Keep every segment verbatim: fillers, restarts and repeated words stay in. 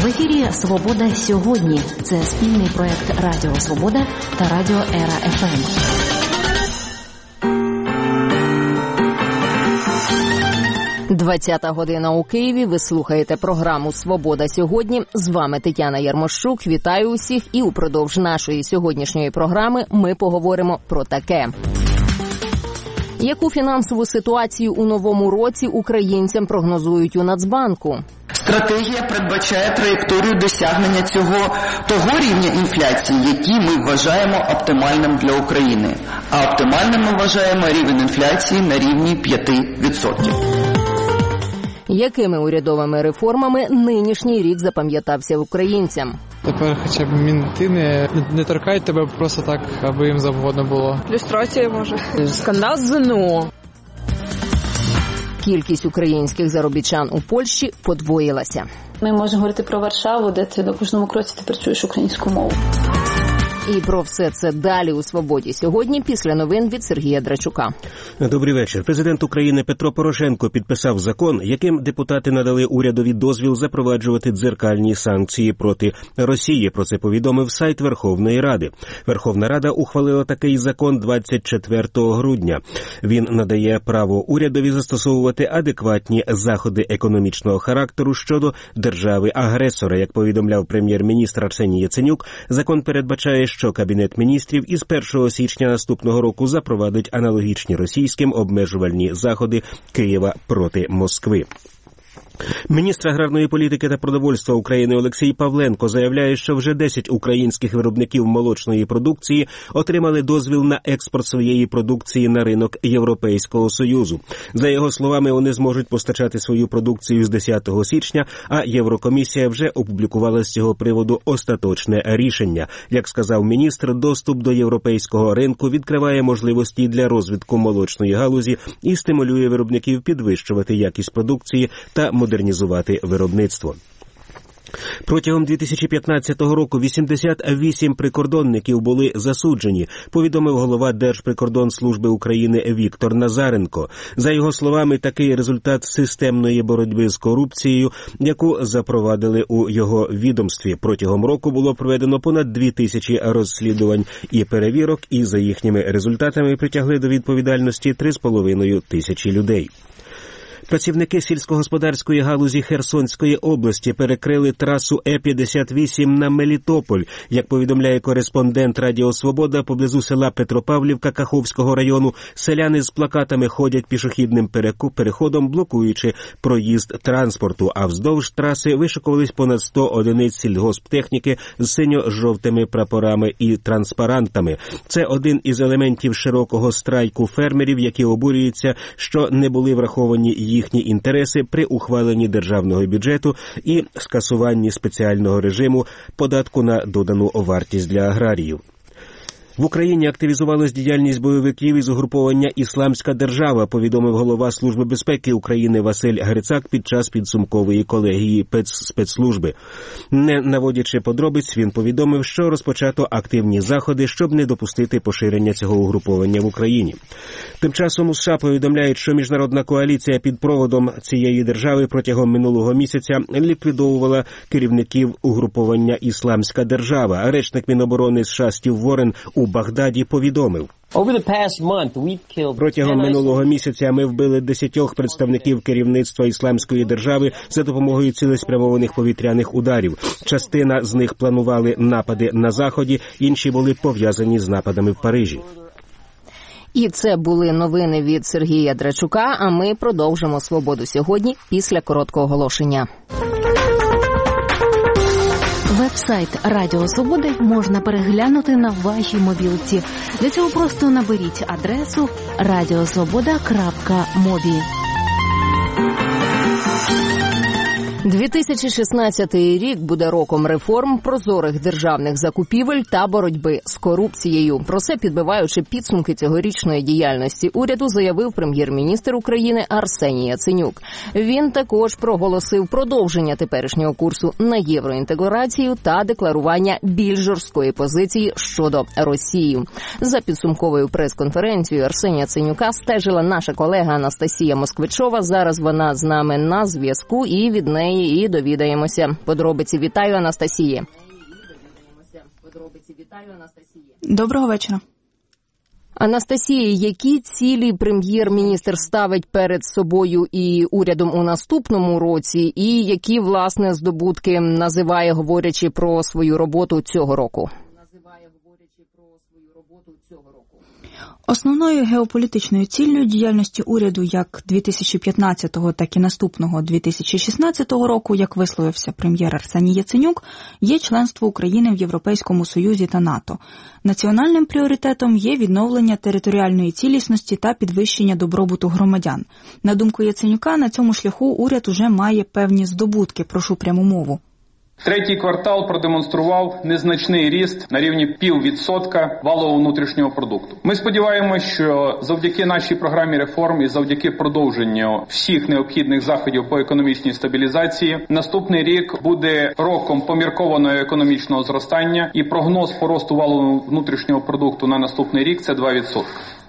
В ефірі «Свобода сьогодні». Це спільний проєкт Радіо Свобода та Радіо Ера еф ем. двадцята година у Києві. Ви слухаєте програму «Свобода сьогодні». З вами Тетяна Ярмощук. Вітаю усіх. І упродовж нашої сьогоднішньої програми ми поговоримо про таке. Яку фінансову ситуацію у новому році українцям прогнозують у Нацбанку? Стратегія передбачає траєкторію досягнення цього того рівня інфляції, який ми вважаємо оптимальним для України. А оптимальним ми вважаємо рівень інфляції на рівні п'ять відсотків. Якими урядовими реформами нинішній рік запам'ятався українцям? Тепер хоча б мінти не, не торкають тебе просто так, аби їм завгодно було. Люстрація, може. Скандал з ен о. Кількість українських заробітчан у Польщі подвоїлася. Ми можемо говорити про Варшаву, де ти на кожному кроці тепер чуєш українську мову. І про все це далі у «Свободі сьогодні» після новин від Сергія Драчука. Добрий вечір. Президент України Петро Порошенко підписав закон, яким депутати надали урядові дозвіл запроваджувати дзеркальні санкції проти Росії. Про це повідомив сайт Верховної Ради. Верховна Рада ухвалила такий закон двадцять четвертого грудня. Він надає право урядові застосовувати адекватні заходи економічного характеру щодо держави-агресора. Як повідомляв прем'єр-міністр Арсеній Яценюк, закон передбачає, що Кабінет міністрів із першого січня наступного року запровадить аналогічні російським обмежувальні заходи Києва проти Москви. Міністр аграрної політики та продовольства України Олексій Павленко заявляє, що вже десять українських виробників молочної продукції отримали дозвіл на експорт своєї продукції на ринок Європейського Союзу. За його словами, вони зможуть постачати свою продукцію з десятого січня, а Єврокомісія вже опублікувала з цього приводу остаточне рішення. Як сказав міністр, доступ до європейського ринку відкриває можливості для розвитку молочної галузі і стимулює виробників підвищувати якість продукції та модернізувати виробництво. Протягом дві тисячі п'ятнадцятого року вісімдесят вісім прикордонників були засуджені, повідомив голова Держприкордонслужби України Віктор Назаренко. За його словами, такий результат системної боротьби з корупцією, яку запровадили у його відомстві. Протягом року було проведено понад дві тисячі розслідувань і перевірок, і за їхніми результатами притягли до відповідальності три з половиною тисячі людей. Працівники сільськогосподарської галузі Херсонської області перекрили трасу Е п'ятдесят вісім на Мелітополь. Як повідомляє кореспондент Радіо Свобода, поблизу села Петропавлівка Каховського району селяни з плакатами ходять пішохідним переходом, блокуючи проїзд транспорту, а вздовж траси вишикувались понад сто одиниць сільгосптехніки з синьо-жовтими прапорами і транспарантами. Це один із елементів широкого страйку фермерів, які обурюються, що не були враховані їхні інтереси при ухваленні державного бюджету і скасуванні спеціального режиму податку на додану вартість для аграріїв. В Україні активізувалась діяльність бойовиків із угруповання «Ісламська держава», повідомив голова Служби безпеки України Василь Грицак під час підсумкової колегії спецслужби. Не наводячи подробиць, він повідомив, що розпочато активні заходи, щоб не допустити поширення цього угруповання в Україні. Тим часом у США повідомляють, що міжнародна коаліція під проводом цієї держави протягом минулого місяця ліквідовувала керівників угруповання «Ісламська держава». Речник Міноборони США Стів Ворен у Багдаді повідомив: Протягом минулого місяця ми вбили десятьох представників керівництва Ісламської держави за допомогою цілеспрямованих повітряних ударів. Частина з них планували напади на Заході, інші були пов'язані з нападами в Парижі. І це були новини від Сергія Драчука, а ми продовжимо «Свободу сьогодні» після короткого оголошення. Веб-сайт Радіо Свободи можна переглянути на вашій мобілці. Для цього просто наберіть адресу радіосвобода крапка мобі. дві тисячі шістнадцятий рік буде роком реформ, прозорих державних закупівель та боротьби з корупцією. Про це, підбиваючи підсумки цьогорічної діяльності уряду, заявив прем'єр-міністр України Арсеній Яценюк. Він також проголосив продовження теперішнього курсу на євроінтеграцію та декларування більш жорсткої позиції щодо Росії. За підсумковою прес-конференцією Арсенія Яценюка стежила наша колега Анастасія Москвичова. Зараз вона з нами на зв'язку, і від неї неї і довідаємося подробиці. Вітаю, Анастасії. Доброго вечора. Анастасія, які цілі прем'єр-міністр ставить перед собою і урядом у наступному році, і які, власне, здобутки називає, говорячи про свою роботу цього року? Основною геополітичною ціллю діяльності уряду як дві тисячі п'ятнадцятого, так і наступного дві тисячі шістнадцятого року, як висловився прем'єр Арсеній Яценюк, є членство України в Європейському Союзі та НАТО. Національним пріоритетом є відновлення територіальної цілісності та підвищення добробуту громадян. На думку Яценюка, на цьому шляху уряд уже має певні здобутки. Прошу пряму мову. Третій квартал продемонстрував незначний ріст на рівні піввідсотка валового внутрішнього продукту. Ми сподіваємося, що завдяки нашій програмі реформ і завдяки продовженню всіх необхідних заходів по економічній стабілізації, наступний рік буде роком поміркованого економічного зростання, і прогноз по росту валового внутрішнього продукту на наступний рік – це два відсотки.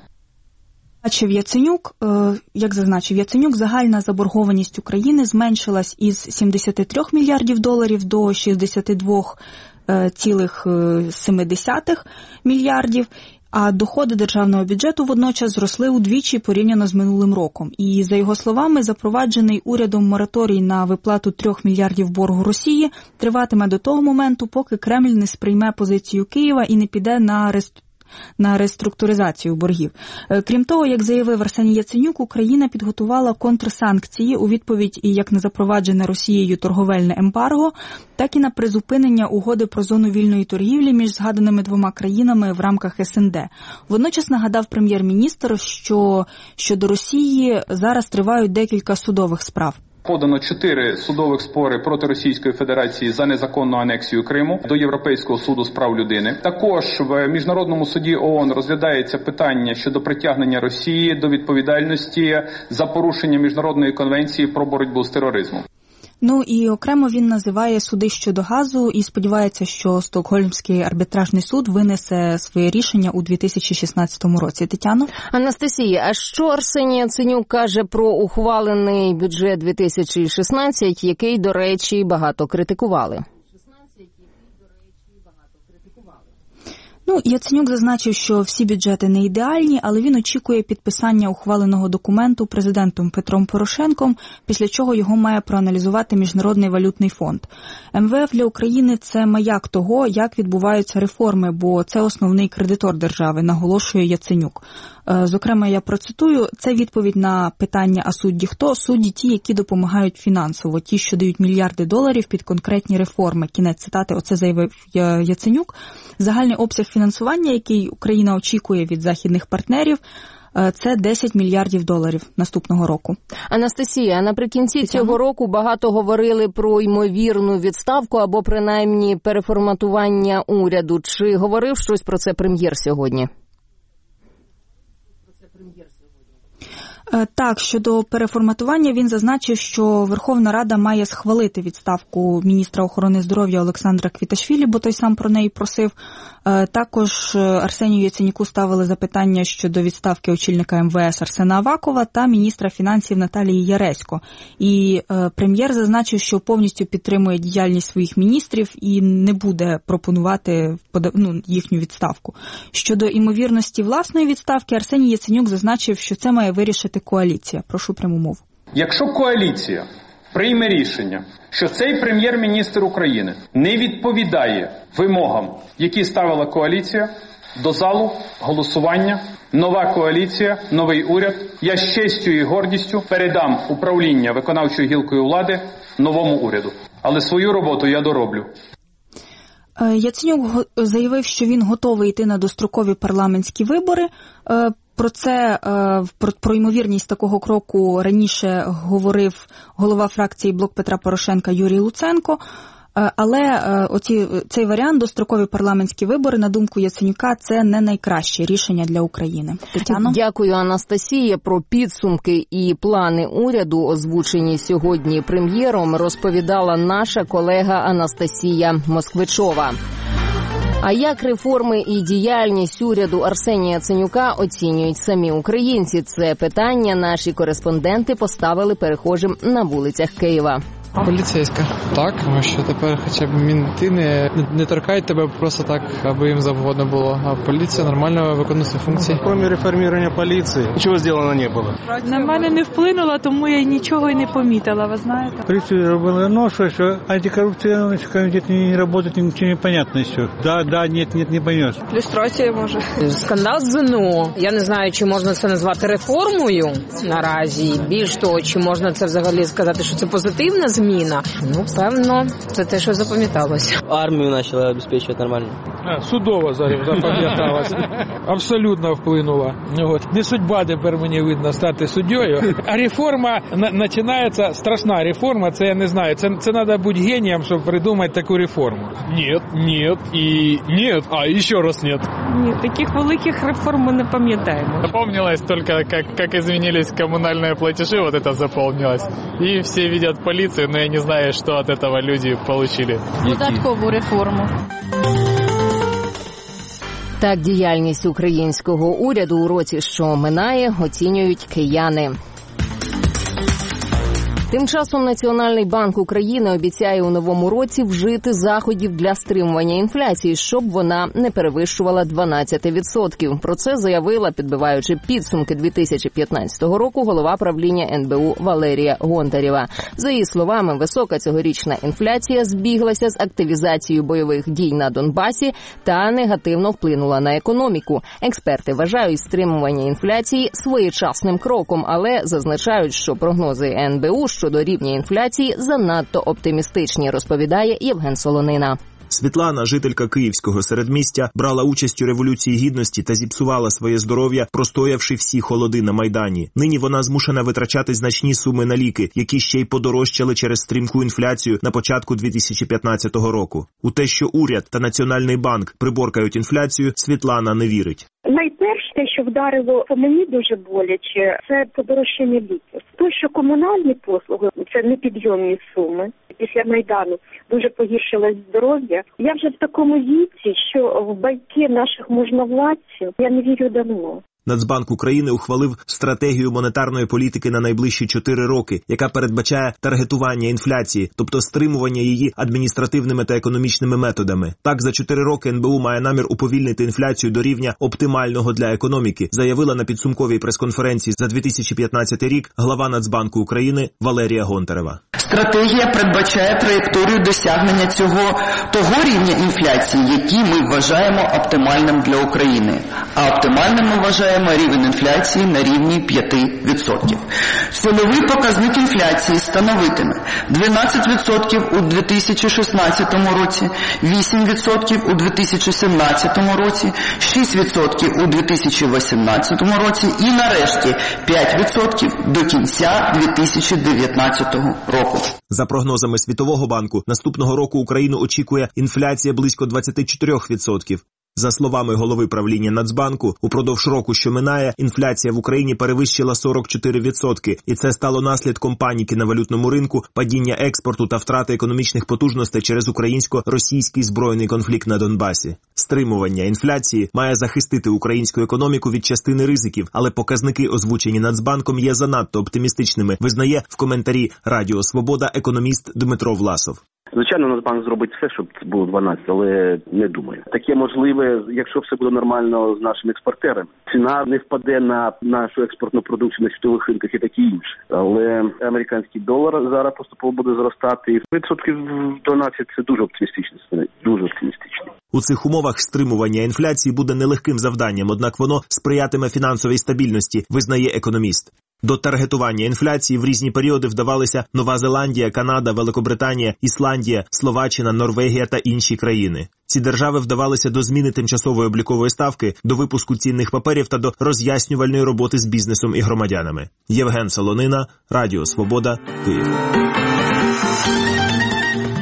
Зазначив Яценюк, як зазначив Яценюк, загальна заборгованість України зменшилась із сімдесят три мільярдів доларів до шістдесят два цілих сім десятих мільярдів, а доходи державного бюджету водночас зросли удвічі порівняно з минулим роком. І, за його словами, запроваджений урядом мораторій на виплату трьох мільярдів боргу Росії триватиме до того моменту, поки Кремль не сприйме позицію Києва і не піде на реструктуризацію. на реструктуризацію боргів. Крім того, як заявив Арсеній Яценюк, Україна підготувала контрсанкції у відповідь і як на запроваджене Росією торговельне ембарго, так і на призупинення угоди про зону вільної торгівлі між згаданими двома країнами в рамках ес ен де. Водночас нагадав прем'єр-міністр, що щодо Росії зараз тривають декілька судових справ. Подано чотири судових спори проти Російської Федерації за незаконну анексію Криму до Європейського суду з прав людини. Також в Міжнародному суді о о ен розглядається питання щодо притягнення Росії до відповідальності за порушення Міжнародної конвенції про боротьбу з тероризмом. Ну і окремо він називає суди щодо газу і сподівається, що Стокгольмський арбітражний суд винесе своє рішення у дві тисячі шістнадцятому році. Тетяно? Анастасія, а що Арсеній Яценюк каже про ухвалений бюджет дві тисячі шістнадцять, який, до речі, багато критикували? Ну, Яценюк зазначив, що всі бюджети не ідеальні, але він очікує підписання ухваленого документу президентом Петром Порошенком, після чого його має проаналізувати Міжнародний валютний фонд. ем ве еф для України – це маяк того, як відбуваються реформи, бо це основний кредитор держави, наголошує Яценюк. Зокрема, я процитую, це відповідь на питання, а судді хто? Судді ті, які допомагають фінансово, ті, що дають мільярди доларів під конкретні реформи. Кінець цитати, оце заявив Яценюк. Загальний обсяг фінансування, який Україна очікує від західних партнерів, це десять мільярдів доларів наступного року. Анастасія, наприкінці Тетяна? цього року багато говорили про ймовірну відставку або принаймні переформатування уряду. Чи говорив щось про це прем'єр сьогодні? Так, щодо переформатування він зазначив, що Верховна Рада має схвалити відставку міністра охорони здоров'я Олександра Квіташвілі, бо той сам про неї просив. Також Арсенію Яценюку ставили запитання щодо відставки очільника ем ве ес Арсена Авакова та міністра фінансів Наталії Яресько. І прем'єр зазначив, що повністю підтримує діяльність своїх міністрів і не буде пропонувати ну, їхню відставку. Щодо імовірності власної відставки, Арсеній Яценюк зазначив, що це має вирішити коаліція. Прошу пряму мову. Якщо коаліція прийме рішення, що цей прем'єр-міністр України не відповідає вимогам, які ставила коаліція, до залу голосування, нова коаліція, новий уряд, я з честю і гордістю передам управління виконавчою гілкою влади новому уряду. Але свою роботу я дороблю. Яценюк заявив, що він готовий йти на дострокові парламентські вибори. Про це, про, про ймовірність такого кроку раніше говорив голова фракції «Блок Петра Порошенка» Юрій Луценко. Але оці, цей варіант, дострокові парламентські вибори, на думку Яценюка, це не найкраще рішення для України. Тетяно? Дякую, Анастасія. Про підсумки і плани уряду, озвучені сьогодні прем'єром, розповідала наша колега Анастасія Москвичова. А як реформи і діяльність уряду Арсенія Яценюка оцінюють самі українці? Це питання наші кореспонденти поставили перехожим на вулицях Києва. Поліцейська. Так, тому що тепер хоча б мінти не, не торкають тебе просто так, аби їм завгодно було. А поліція нормально виконує свої функції. Кроме реформування поліції, нічого зроблено не було. На мене не вплинуло, тому я нічого й не помітила, ви знаєте. Поліція робила, ну, що, що антикорупційний комітет не працює, нічого не понятно все. Да, да, ні, ні, не понес. Люстрація може. Скандал ЗНО. Я не знаю, чи можна це назвати реформою наразі. Більш того, чи можна це взагалі сказати, що це позитивна зміна. Ну, певно, це те, що запам'яталося. Армію почали забезпечувати нормально. А, судово зараз запам'яталося. Абсолютно вплинула. От. Не судьба тепер мені видно стати суддєю. А реформа починається, страшна реформа, це я не знаю. Це, це треба бути генієм, щоб придумати таку реформу. Ні, ні і ні, а і ще раз ні. Ні, таких великих реформ ми не пам'ятаємо. Запомнилось только, как, как изменились коммунальные платежи, вот это запомнилось. И все видят полицию, но я не знаю, что от этого люди получили. Податкову реформу. Так діяльність українського уряду у році, що минає, оцінюють кияни. Тим часом Національний банк України обіцяє у новому році вжити заходів для стримування інфляції, щоб вона не перевищувала дванадцять відсотків. Про це заявила, підбиваючи підсумки дві тисячі п'ятнадцятого року, голова правління ен бе у Валерія Гонтарева. За її словами, висока цьогорічна інфляція збіглася з активізацією бойових дій на Донбасі та негативно вплинула на економіку. Експерти вважають стримування інфляції своєчасним кроком, але зазначають, що прогнози ен бе у щодо рівня інфляції занадто оптимістичні, розповідає Євген Солонина. Світлана, жителька Київського середмістя, брала участь у Революції Гідності та зіпсувала своє здоров'я, простоявши всі холоди на Майдані. Нині вона змушена витрачати значні суми на ліки, які ще й подорожчали через стрімку інфляцію на початку дві тисячі п'ятнадцятого року. У те, що уряд та Національний банк приборкають інфляцію, Світлана не вірить. Найперше, те, що вдарило по мені дуже боляче, це подорожчання ліків. То, що комунальні послуги – це непідйомні суми. Після Майдану дуже погіршилось здоров'я. Я вже в такому віці, що в байки наших можновладців я не вірю давно. Нацбанк України ухвалив стратегію монетарної політики на найближчі чотири роки, яка передбачає таргетування інфляції, тобто стримування її адміністративними та економічними методами. Так, за чотири роки ен бе у має намір уповільнити інфляцію до рівня оптимального для економіки, заявила на підсумковій прес-конференції за дві тисячі п'ятнадцятий рік глава Нацбанку України Валерія Гонтарева. Стратегія передбачає траєкторію досягнення цього того рівня інфляції, який ми вважаємо оптимальним для України. А оптимальним ми вважаємо рівень інфляції на рівні п'ять відсотків. Цільовий показник інфляції становитиме дванадцять відсотків у дві тисячі шістнадцятому році, вісім відсотків у дві тисячі сімнадцятому році, шість відсотків у дві тисячі вісімнадцятому році і нарешті п'ять відсотків до кінця дві тисячі дев'ятнадцятого року. За прогнозами Світового банку, наступного року Україну очікує інфляція близько двадцять чотири відсотки. За словами голови правління Нацбанку, упродовж року, що минає, інфляція в Україні перевищила сорок чотири відсотки, і це стало наслідком паніки на валютному ринку, падіння експорту та втрати економічних потужностей через українсько-російський збройний конфлікт на Донбасі. Стримування інфляції має захистити українську економіку від частини ризиків, але показники, озвучені Нацбанком, є занадто оптимістичними, визнає в коментарі Радіо Свобода економіст Дмитро Власов. Звичайно, Нацбанк зробить все, щоб це було дванадцять, але не думаю. Таке можливе, якщо все буде нормально з нашими експортерами. Ціна не впаде на нашу експортну продукцію на світових ринках і таке інше. Але американський долар зараз поступово буде зростати. І відсотків дванадцять – це дуже оптимістично. Дуже оптимістично. У цих умовах стримування інфляції буде нелегким завданням, однак воно сприятиме фінансовій стабільності, визнає економіст. До таргетування інфляції в різні періоди вдавалися Нова Зеландія, Канада, Великобританія, Ісландія, Словаччина, Норвегія та інші країни. Ці держави вдавалися до зміни тимчасової облікової ставки, до випуску цінних паперів та до роз'яснювальної роботи з бізнесом і громадянами. Євген Солонина, Радіо Свобода, Київ.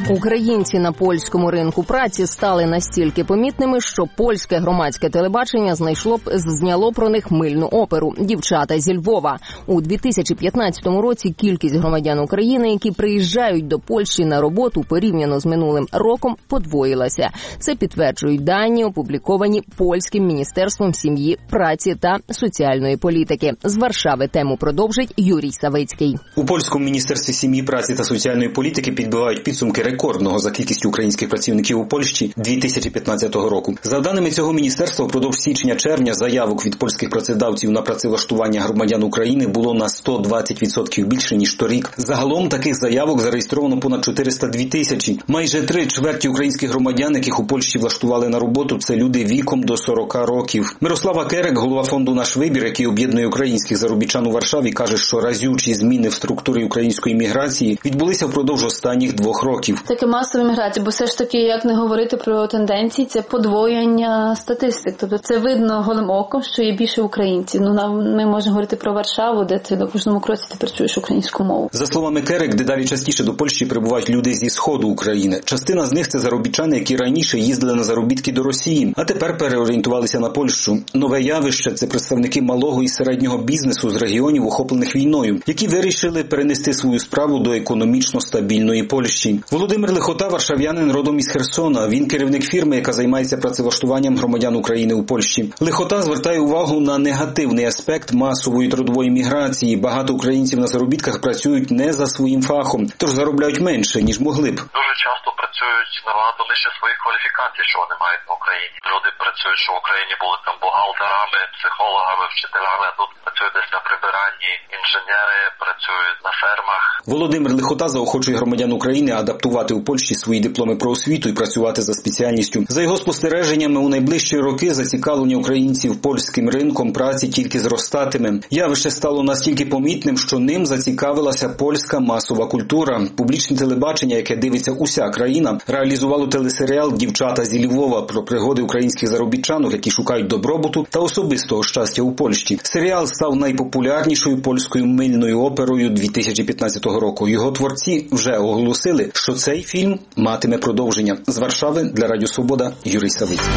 Українці на польському ринку праці стали настільки помітними, що польське громадське телебачення знайшло б зняло про них мильну оперу «Дівчата зі Львова». У дві тисячі п'ятнадцятому році кількість громадян України, які приїжджають до Польщі на роботу, порівняно з минулим роком, подвоїлася. Це підтверджують дані, опубліковані Польським міністерством сім'ї, праці та соціальної політики. З Варшави тему продовжить Юрій Савицький. У Польському міністерстві сім'ї, праці та соціальної політики підбивають підсумки рекордного за кількістю українських працівників у Польщі дві тисячі п'ятнадцятого року. За даними цього міністерства, впродовж січня-червня заявок від польських працедавців на працевлаштування громадян України було на сто двадцять відсотків більше, ніж торік. Загалом таких заявок зареєстровано понад чотириста дві тисячі. Майже три чверті українських громадян, яких у Польщі влаштували на роботу, це люди віком до сорока років. Мирослава Керек, голова фонду «Наш вибір», який об'єднує українських заробітчан у Варшаві, каже, що разючі зміни в структурі української міграції відбулися впродовж останніх двох років. Таке масова міграція, бо все ж таки, як не говорити про тенденції, це подвоєння статистик. Тобто це видно голим оком, що є більше українців. Ну, ми можемо говорити про Варшаву, де ти на кожному кроці ти працюєш українську мову. За словами Керек, дедалі частіше до Польщі прибувають люди зі сходу України. Частина з них – це заробітчани, які раніше їздили на заробітки до Росії, а тепер переорієнтувалися на Польщу. Нове явище – це представники малого і середнього бізнесу з регіонів, охоплених війною, які вирішили перенести свою справу до економічно стабільної Польщі. Володимир Лихота – варшав'янин родом із Херсона. Він керівник фірми, яка займається працевлаштуванням громадян України у Польщі. Лихота звертає увагу на негативний аспект масової трудової міграції. Багато українців на заробітках працюють не за своїм фахом, тож заробляють менше, ніж могли б. Дуже часто працюють набагато нижче своїх кваліфікацій, що вони мають в Україні. Люди працюють, що в Україні були там бухгалтерами, психологами, вчителями, а тут працюють десь на прибиранні, інженери працюють на фермах. Володимир Лихота заохочує громадян України адаптувати у Польщі свої дипломи про освіту і працювати за спеціальністю. За його спостереженнями, у найближчі роки зацікавлення українців польським ринком праці тільки зростатиме. Явище стало настільки помітним, що ним зацікавилася польська масова культура. Публічне телебачення, яке дивиться уся країна, реалізувало телесеріал «Дівчата зі Львова» про пригоди українських заробітчанок, які шукають добробуту та особистого щастя у Польщі. Серіал став найпопулярнішою польською мильною оперою дві тисячі п'ятнадцятого року. Його творці вже оголосили, що цей фільм матиме продовження. З Варшави для Радіо Свобода Юрій Савицький.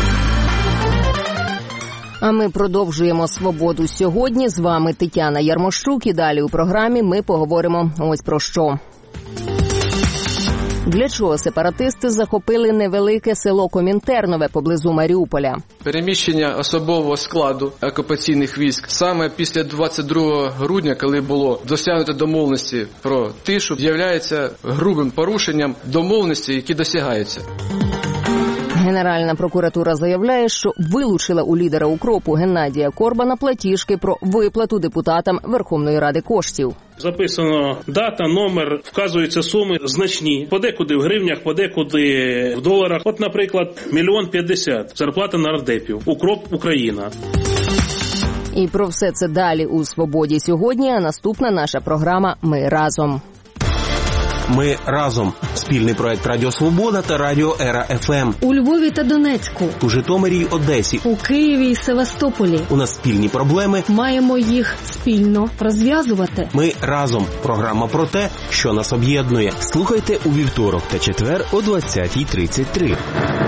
А ми продовжуємо «Свободу сьогодні». З вами Тетяна Ярмощук. І далі у програмі ми поговоримо ось про що. Для чого сепаратисти захопили невелике село Комінтернове поблизу Маріуполя? Переміщення особового складу окупаційних військ саме після двадцять другого грудня, коли було досягнуто домовленості про тишу, з'являється грубим порушенням домовленості, які досягаються. Генеральна прокуратура заявляє, що вилучила у лідера «Укропу» Геннадія Корбана платіжки про виплату депутатам Верховної Ради коштів. Записано дата, номер, вказуються суми значні. Подекуди в гривнях, подекуди в доларах. От, наприклад, мільйон п'ятдесят зарплата нардепів. «Укроп Україна». І про все це далі у «Свободі сьогодні», а наступна наша програма «Ми разом». Ми разом. Спільний проект Радіо Свобода та Радіо Ера еф ем. У Львові та Донецьку. У Житомирі й Одесі. У Києві й Севастополі. У нас спільні проблеми. Маємо їх спільно розв'язувати. Ми разом. Програма про те, що нас об'єднує. Слухайте у вівторок та четвер о двадцятій тридцять три.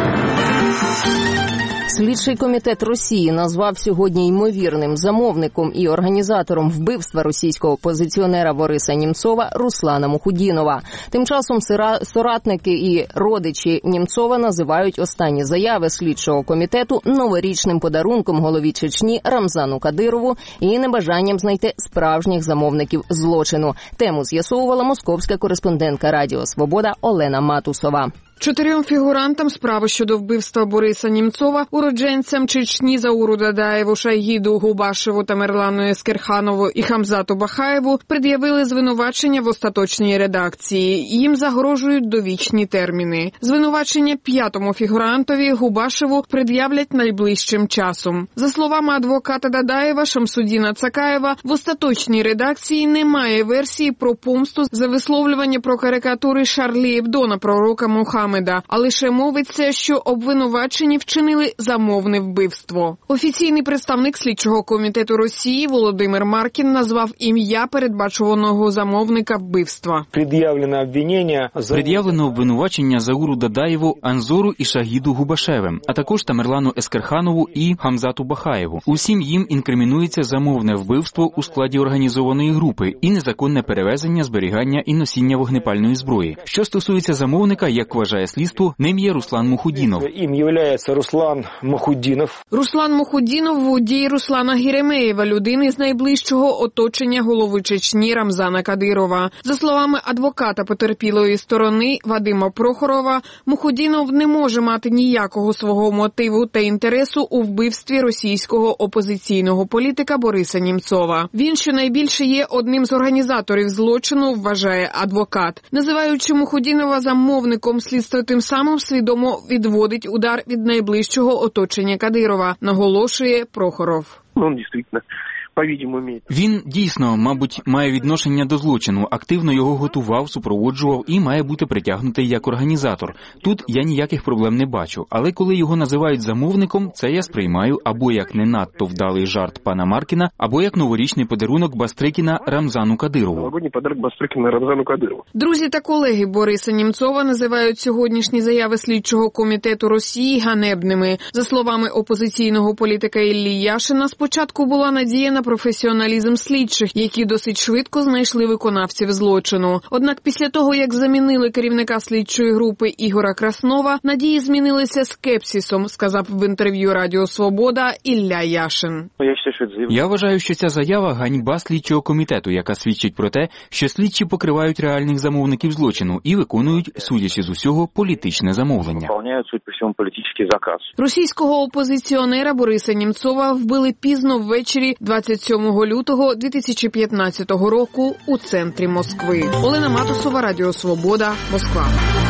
Слідчий комітет Росії назвав сьогодні ймовірним замовником і організатором вбивства російського опозиціонера Бориса Німцова Руслана Мухудінова. Тим часом соратники і родичі Німцова називають останні заяви слідчого комітету новорічним подарунком голові Чечні Рамзану Кадирову і небажанням знайти справжніх замовників злочину. Тему з'ясовувала московська кореспондентка Радіо Свобода Олена Матусова. Чотирьом фігурантам справи щодо вбивства Бориса Німцова, уродженцям Чечні Зауру Дадаєву, Шайгіду Губашеву, Тамерлану Ескерханову і Хамзату Бахаєву пред'явили звинувачення в остаточній редакції. Їм загрожують довічні терміни. Звинувачення п'ятому фігурантові Губашеву пред'являть найближчим часом. За словами адвоката Дадаєва Шамсудіна Цакаєва, в остаточній редакції немає версії про помсту за висловлювання про карикатури Шарлі Ебдо на пророка Мухаммеда. Мохаммеда, а лише мовиться, що обвинувачені вчинили замовне вбивство. Офіційний представник слідчого комітету Росії Володимир Маркін назвав ім'я передбачуваного замовника вбивства. Пред'явлено обвинення Пред'явлено обвинувачення Зауру Дадаєву, Анзору і Шагіду Губашевим, а також Тамерлану Ескерханову і Хамзату Бахаєву. Усім їм інкримінується замовне вбивство у складі організованої групи і незаконне перевезення, зберігання і носіння вогнепальної зброї. Що стосується замовника, як вважає слідство, ним є Руслан Мухудінов. Їм є Руслан Мухудінов. Руслан Мухудінов – водій Руслана Геремеєва, людини з найближчого оточення голови Чечні Рамзана Кадирова. За словами адвоката потерпілої сторони Вадима Прохорова, Мухудінов не може мати ніякого свого мотиву та інтересу у вбивстві російського опозиційного політика Бориса Німцова. Він щонайбільше є одним з організаторів злочину, вважає адвокат. Називаючи Мухудінова замовником, слідство тим самим свідомо відводить удар від найближчого оточення Кадирова, наголошує Прохоров. Ну, дійсно. Він, дійсно, мабуть, має відношення до злочину, активно його готував, супроводжував і має бути притягнутий як організатор. Тут я ніяких проблем не бачу, але коли його називають замовником, це я сприймаю або як не надто вдалий жарт пана Маркіна, або як новорічний подарунок Бастрикіна Рамзану Кадирову. Новогодній подарунок Бастрикіна Рамзану Кадирову. Друзі та колеги Бориса Німцова називають сьогоднішні заяви слідчого комітету Росії ганебними. За словами опозиційного політика Іллі Яшина, спочатку була надія на професіоналізм слідчих, які досить швидко знайшли виконавців злочину. Однак після того, як замінили керівника слідчої групи Ігора Краснова, надії змінилися скепсисом, сказав в інтерв'ю Радіо Свобода Ілля Яшин. Я вважаю, що ця заява – ганьба слідчого комітету, яка свідчить про те, що слідчі покривають реальних замовників злочину і виконують, судячи з усього, політичне замовлення. Російського опозиціонера Бориса Німцова вбили пізно ввечері двадцять сьомого лютого дві тисячі п'ятнадцятого року у центрі Москви. Олена Матусова, Радіо Свобода, Москва.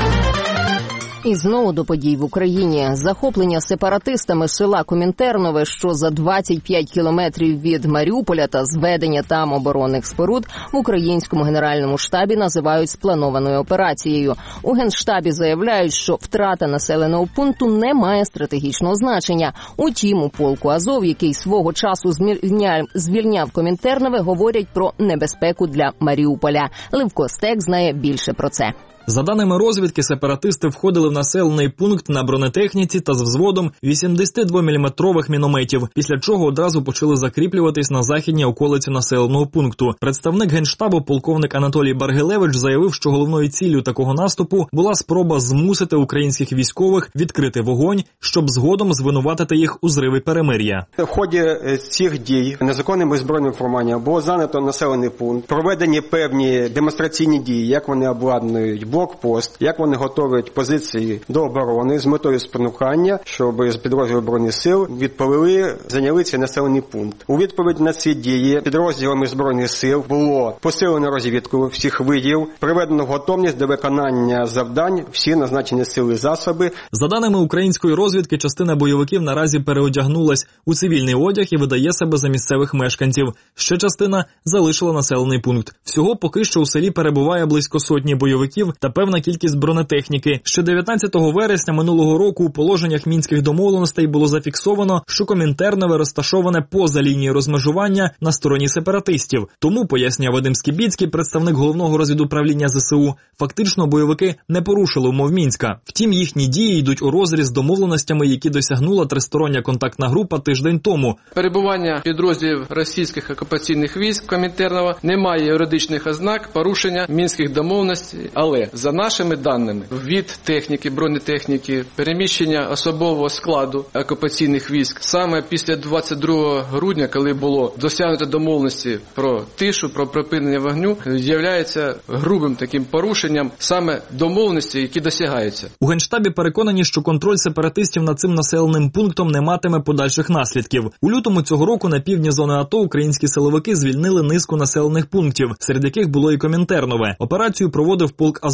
І знову до подій в Україні. Захоплення сепаратистами села Комінтернове, що за двадцять п'ять кілометрів від Маріуполя, та зведення там оборонних споруд в українському генеральному штабі називають спланованою операцією. У Генштабі заявляють, що втрата населеного пункту не має стратегічного значення. Утім, у полку Азов, який свого часу звільняв, звільняв Комінтернове, говорять про небезпеку для Маріуполя. Левко Стек знає більше про це. За даними розвідки, сепаратисти входили в населений пункт на бронетехніці та з взводом вісімдесятидвоміліметрових мінометів, після чого одразу почали закріплюватись на західній околиці населеного пункту. Представник Генштабу, полковник Анатолій Баргилевич, заявив, що головною ціллю такого наступу була спроба змусити українських військових відкрити вогонь, щоб згодом звинуватити їх у зриві перемир'я. В ході цих дій незаконними збройними формуваннями було занято населений пункт, проведені певні демонстраційні дії, як вони обладнують блокпост, як вони готують позиції до оборони з метою спонукання, щоб з підрозділів Збройних сил відповіли, зайняли цей населений пункт. У відповідь на ці дії підрозділами Збройних сил було посилено розвідку всіх видів, приведено в готовність до виконання завдань всі назначені сили і засоби. За даними української розвідки, частина бойовиків наразі переодягнулась у цивільний одяг і видає себе за місцевих мешканців. Ще частина залишила населений пункт. Всього поки що у селі перебуває близько сотні бойовиків та певна кількість бронетехніки. Ще дев'ятнадцятого вересня минулого року у положеннях мінських домовленостей було зафіксовано, що Комінтернове розташоване поза лінією розмежування на стороні сепаратистів. Тому, пояснює Вадим Скібіцький, представник головного розвідуправління ЗСУ, фактично бойовики не порушили умов Мінська. Втім, їхні дії йдуть у розріз з домовленостями, які досягнула тристороння контактна група тиждень тому. Перебування підрозділів російських окупаційних військ Комінтернова не має юридичних ознак порушення мінських домовленостей, але за нашими даними, ввід техніки, бронетехніки, переміщення особового складу окупаційних військ саме після двадцять другого грудня, коли було досягнуто домовленості про тишу, про припинення вогню, являється грубим таким порушенням саме домовленості, які досягаються. У Генштабі переконані, що контроль сепаратистів над цим населеним пунктом не матиме подальших наслідків. У лютому цього року на півдні зони АТО українські силовики звільнили низку населених пунктів, серед яких було і Комінтернове. Операцію проводив полк Азов.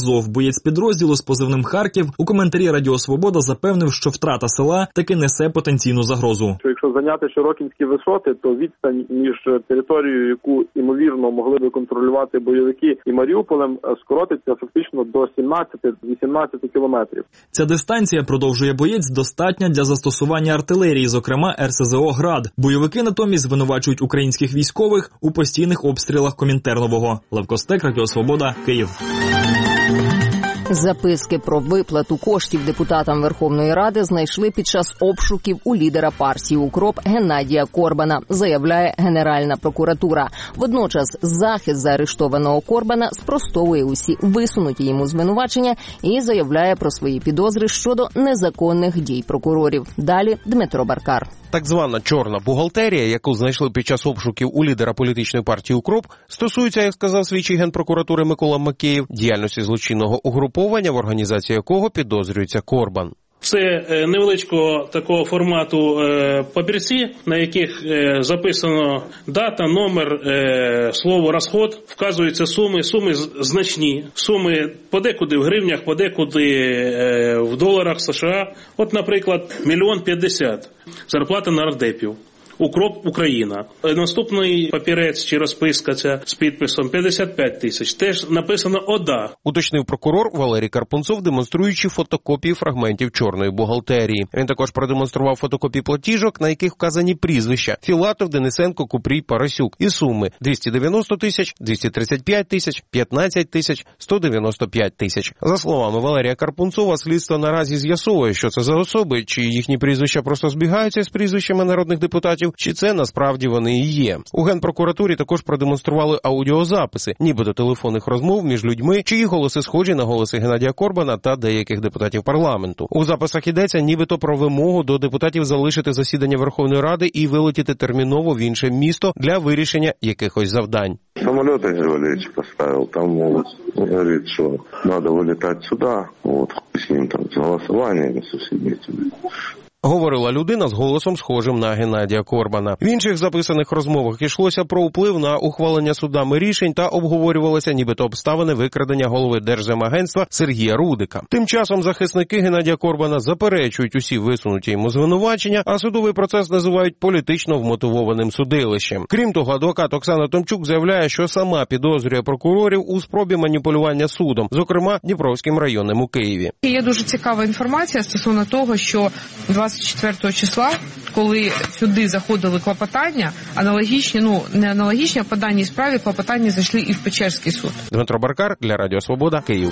Азов, боєць підрозділу з позивним «Харків», у коментарі Радіо Свобода запевнив, що втрата села таки несе потенційну загрозу. Якщо зайняти Широкінські висоти, то відстань між територією, яку, ймовірно, могли би контролювати бойовики, і Маріуполем скоротиться фактично до сімнадцяти-вісімнадцяти кілометрів. Ця дистанція, продовжує боєць, достатня для застосування артилерії, зокрема ер ес зе о «Град». Бойовики натомість звинувачують українських військових у постійних обстрілах Комінтернового. Лев Костек, Радіо Свобода, Київ. Записки про виплату коштів депутатам Верховної Ради знайшли під час обшуків у лідера партії «Укроп» Геннадія Корбана, заявляє Генеральна прокуратура. Водночас захист заарештованого Корбана спростовує усі висунуті йому звинувачення і заявляє про свої підозри щодо незаконних дій прокурорів. Далі Дмитро Баркар. Так звана чорна бухгалтерія, яку знайшли під час обшуків у лідера політичної партії «Укроп», стосується, як сказав слідчий Генпрокуратури Микола Макеєв, діяльності злочинного угруповання, в організації якого підозрюється Корбан. Це невеличкого такого формату папірці, на яких записано дата, номер, слово «розход», вказуються суми, суми значні, суми подекуди в гривнях, подекуди в доларах США. От, наприклад, мільйон п'ятдесят зарплата нардепів. «Укроп Україна». Наступний папірець чи розписка ця з підписом п'ятдесят п'ять тисяч. Теж написано «ОДА». Уточнив прокурор Валерій Карпунцов, демонструючи фотокопії фрагментів чорної бухгалтерії. Він також продемонстрував фотокопії платіжок, на яких вказані прізвища: Філатов, Денисенко, Купрій, Парасюк. І суми: двісті дев'яносто тисяч, двісті тридцять п'ять тисяч, п'ятнадцять тисяч, сто дев'яносто п'ять тисяч. За словами Валерія Карпунцова, слідство наразі з'ясовує, що це за особи, чи їхні прізвища просто збігаються з прізвищами народних депутатів, чи це насправді вони і є. У Генпрокуратурі також продемонстрували аудіозаписи, нібито телефонних розмов між людьми, чиї голоси схожі на голоси Геннадія Корбана та деяких депутатів парламенту. У записах йдеться нібито про вимогу до депутатів залишити засідання Верховної Ради і вилетіти терміново в інше місто для вирішення якихось завдань. Самолет Игорь Валерьевич поставил, там вот, говорит, что надо вылетать сюда, вот, с ним там, с голосованиями, со всеми этими. Говорила людина з голосом схожим на Геннадія Корбана. В інших записаних розмовах йшлося про вплив на ухвалення судами рішень та обговорювалися нібито обставини викрадення голови Держземагентства Сергія Рудика. Тим часом захисники Геннадія Корбана заперечують усі висунуті йому звинувачення, а судовий процес називають політично вмотивованим судилищем. Крім того, адвокат Оксана Томчук заявляє, що сама підозрює прокурорів у спробі маніпулювання судом, зокрема Дніпровським районним у Києві. Є дуже цікава інформація стосовно того, що двадцять четвертого числа, коли сюди заходили клопотання, аналогічні, ну не аналогічні, а по даній справі клопотання зайшли і в Печерський суд. Дмитро Баркар для Радіо Свобода, Київ.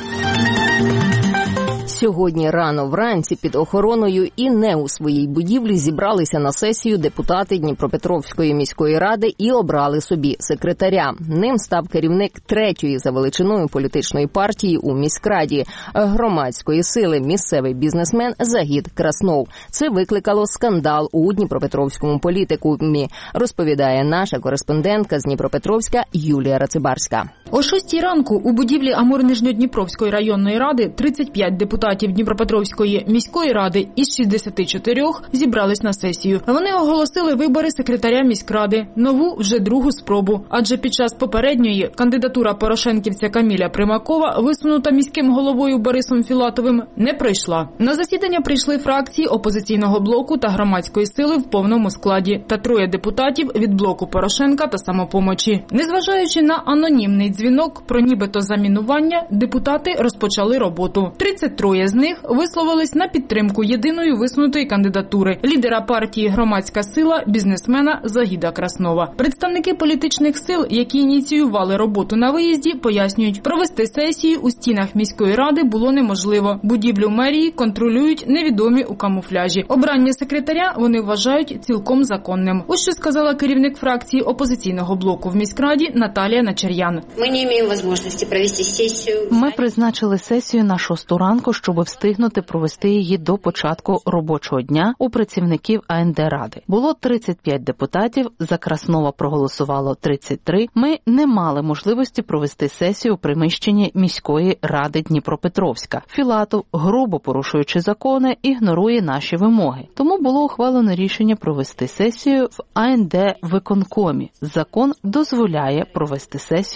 Сьогодні рано вранці під охороною і не у своїй будівлі зібралися на сесію депутати Дніпропетровської міської ради і обрали собі секретаря. Ним став керівник третьої за величиною політичної партії у міськраді – громадської сили, місцевий бізнесмен Загід Краснов. Це викликало скандал у Дніпропетровському політикумі, розповідає наша кореспондентка з Дніпропетровська Юлія Рацибарська. О шостій ранку у будівлі Амур-Нижньодніпровської районної ради тридцять п'ять депутатів Дніпропетровської міської ради із шістдесяти чотирьох зібрались на сесію. Вони оголосили вибори секретаря міськради, нову вже другу спробу. Адже під час попередньої кандидатура порошенківця Каміля Примакова, висунута міським головою Борисом Філатовим, не пройшла. На засідання прийшли фракції опозиційного блоку та громадської сили в повному складі та троє депутатів від блоку Порошенка та Самопомочі. Незважаючи на анонімний дзвінок про нібито замінування, депутати розпочали роботу. тридцять троє з них висловились на підтримку єдиної висунутої кандидатури – лідера партії «Громадська сила» бізнесмена Загіда Краснова. Представники політичних сил, які ініціювали роботу на виїзді, пояснюють, провести сесію у стінах міської ради було неможливо. Будівлю мерії контролюють невідомі у камуфляжі. Обрання секретаря вони вважають цілком законним. Ось що сказала керівник фракції опозиційного блоку в міськраді Наталія Начер'ян. Ми не маємо можливості провести сесію. Ми призначили сесію на шосту ранку, щоб встигнути провести її до початку робочого дня у працівників А Ен Де Ради. Було тридцять п'ять депутатів, за Краснова проголосувало тридцять три. Ми не мали можливості провести сесію у приміщенні міської ради Дніпропетровська. Філатов, грубо порушуючи закони, ігнорує наші вимоги. Тому було ухвалено рішення провести сесію в А Ен Де виконкомі. Закон дозволяє провести сесію без мене.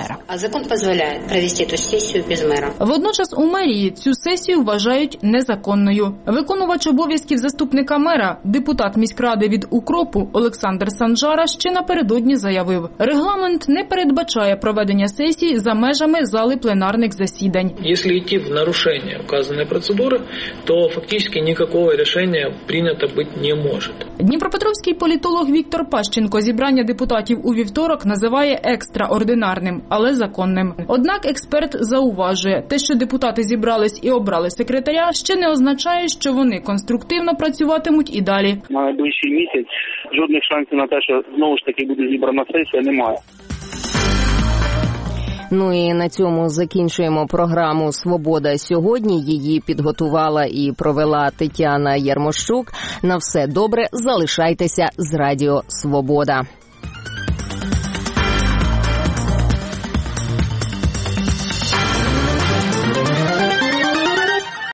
мера. А закон дозволяє провести цю сесію без мера. Водночас у мерії цю сесію вважають незаконною. Виконувач обов'язків заступника мера, депутат міськради від укропу Олександр Санжара ще напередодні заявив, регламент не передбачає проведення сесії за межами зали пленарних засідань. Якщо йти в нарушення вказаної процедури, то фактично ніякого рішення прийнято бути не може. Дніпропетровський політолог Віктор Пащенко зібрання депутатів у вівторок називає екстраординарним, але законним. Однак експерт зауважує, те, що депутати зібрались і обрали секретаря, ще не означає, що вони конструктивно працюватимуть і далі. На найближчий місяць жодних шансів на те, що знову ж таки буде зібрана сесія, немає. Ну і на цьому закінчуємо програму «Свобода сьогодні». Її підготувала і провела Тетяна Ярмощук. На все добре, залишайтеся з Радіо Свобода.